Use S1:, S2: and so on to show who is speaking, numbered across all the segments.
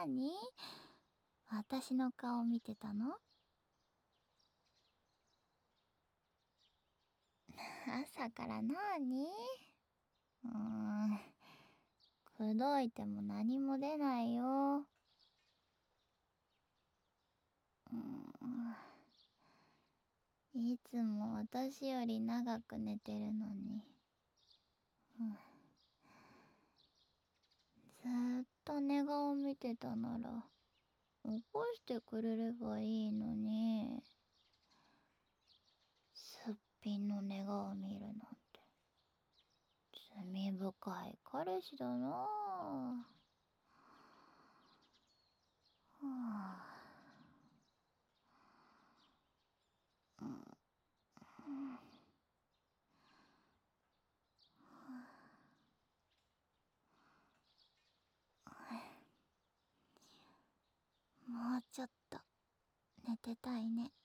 S1: に？私の顔見てたの？朝からなに？くどいても何も出ないよ。いつも私より長く寝てるのに。ずーっと寝顔見てたなら起こしてくれればいいのに。すっぴんの寝顔見るなんて罪深い彼氏だなあ。もうちょっと寝てたいね。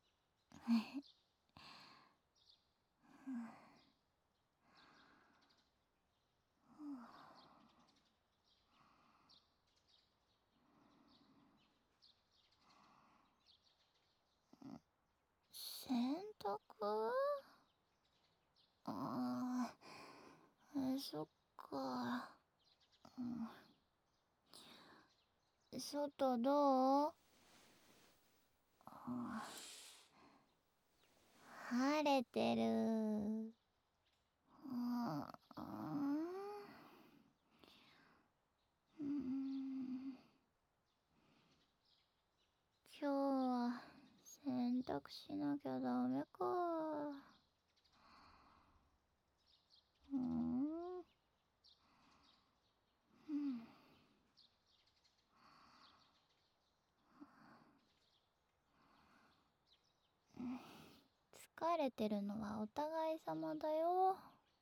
S1: 洗濯？そっか。外どう？晴れてる。今日は洗濯しなきゃダメか。疲れてるのはお互い様だよ。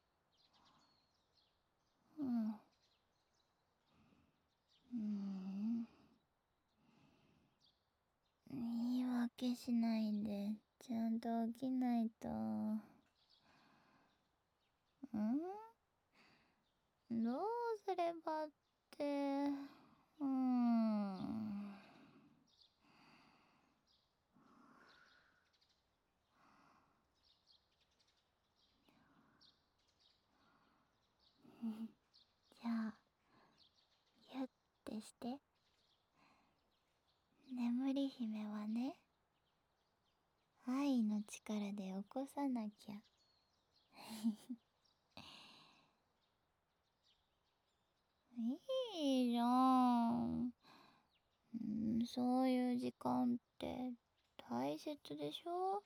S1: 言い訳しないでちゃんと起きないと。どうすればって。じゃあギュッてして。眠り姫はね、愛の力で起こさなきゃ。いいじゃん。そういう時間って大切でしょ？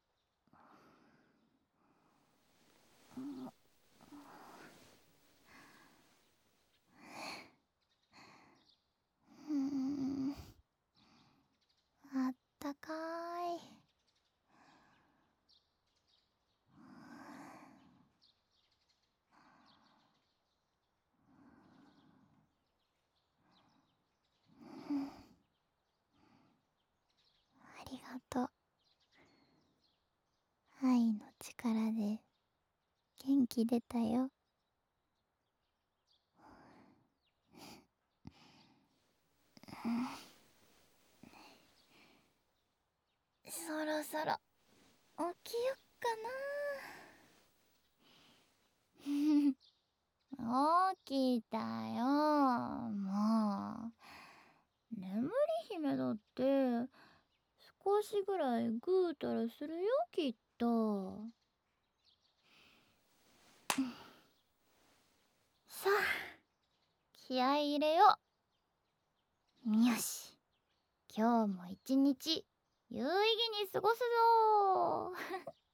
S1: あったかい。ありがとう。愛の力で元気出たよ。そろそろ起きよっかな。起きたよ。もう眠り姫だって少しぐらいぐうたらするよ、きっと。さあ気合い入れよう。よし、今日も一日有意義に過ごすぞー。